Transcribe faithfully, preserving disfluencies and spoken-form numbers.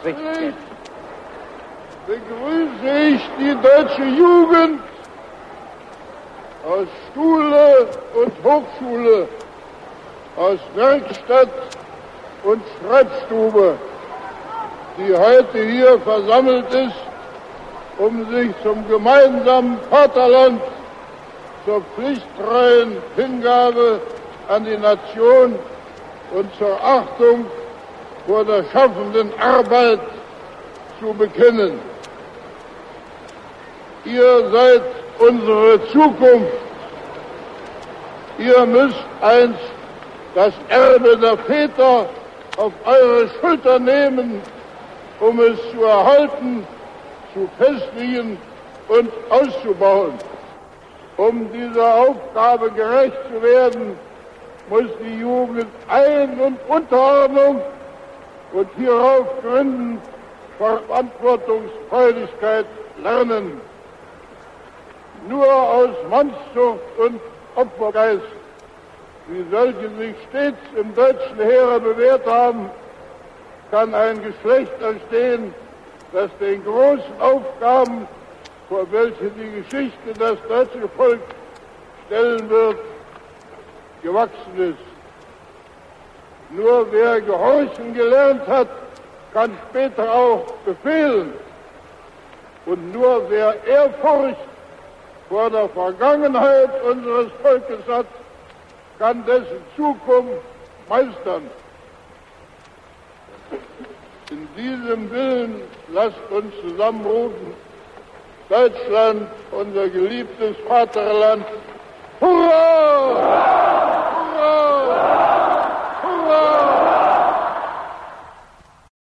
Herzlich begrüße ich die deutsche Jugend aus Schule und Hochschule, aus Werkstatt und Schreibstube, die heute hier versammelt ist, um sich zum gemeinsamen Vaterland, zur pflichttreuen Hingabe an die Nation und zur Achtung vor der schaffenden Arbeit zu bekennen. Ihr seid unsere Zukunft. Ihr müsst einst das Erbe der Väter auf eure Schulter nehmen, um es zu erhalten, zu festigen und auszubauen. Um dieser Aufgabe gerecht zu werden, muss die Jugend Ein- und Unterordnung und hierauf gründend Verantwortungsfreudigkeit lernen. Nur aus Mannszucht und Opfergeist, wie solche sich stets im deutschen Heere bewährt haben, kann ein Geschlecht entstehen, das den großen Aufgaben, vor welche die Geschichte das deutsche Volk stellen wird, gewachsen ist. Nur wer Gehorchen gelernt hat, kann später auch befehlen. Und nur wer Ehrfurcht vor der Vergangenheit unseres Volkes hat, kann dessen Zukunft meistern. In diesem Willen lasst uns zusammenrufen: Deutschland, unser geliebtes Vaterland, hurra!